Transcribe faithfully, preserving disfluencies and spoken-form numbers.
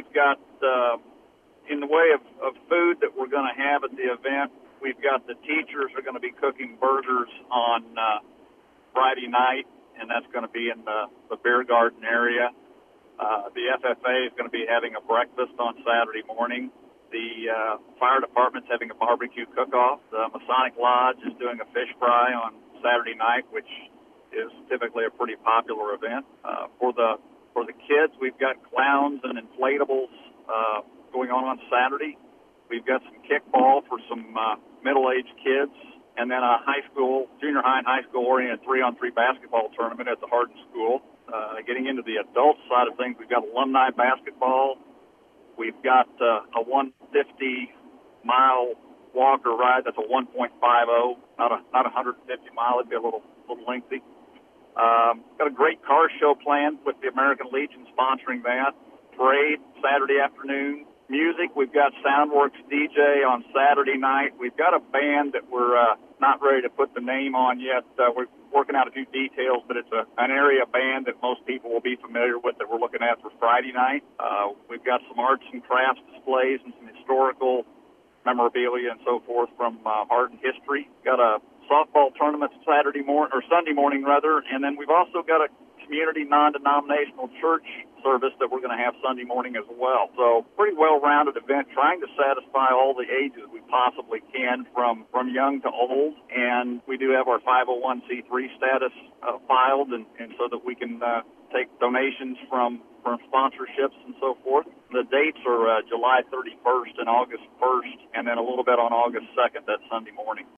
we've got, uh, in the way of, of food that we're going to have at the event, we've got the teachers are going to be cooking burgers on uh, Friday night, and that's going to be in the, the beer garden area. Uh, the F F A is going to be having a breakfast on Saturday morning. The uh, fire department's having a barbecue cook-off. The Masonic Lodge is doing a fish fry on Saturday night, which is typically a pretty popular event. Uh, for the for the kids, we've got clowns and inflatables uh, going on on Saturday. We've got some kickball for some uh, middle-aged kids, and then a high school, junior high and high school-oriented three-on-three basketball tournament at the Hardin School. Uh, getting into the adult side of things, we've got alumni basketball. We've got uh, a one hundred fifty mile walk or ride. That's a one point five oh, not a not one hundred fifty mile. It'd be a little little lengthy. Um, got a great car show planned with the American Legion sponsoring that. Parade Saturday afternoon. Music, we've got Soundworks D J on Saturday night. We've got a band that we're uh, not ready to put the name on yet. Uh, we're working out a few details, but it's a, an area band that most people will be familiar with that we're looking at for Friday night. Uh, we've got some arts and crafts displays and some historical memorabilia and so forth from uh, Hardin history. Got a softball tournament Saturday morning, or Sunday morning rather, and then we've also got a community non-denominational church service that we're going to have Sunday morning as well. So pretty well-rounded event, trying to satisfy all the ages we possibly can from, from young to old. And we do have our five oh one c three status uh, filed, and, and so that we can uh, take donations from, from sponsorships and so forth. The dates are uh, July thirty-first and August first, and then a little bit on August second, that Sunday morning.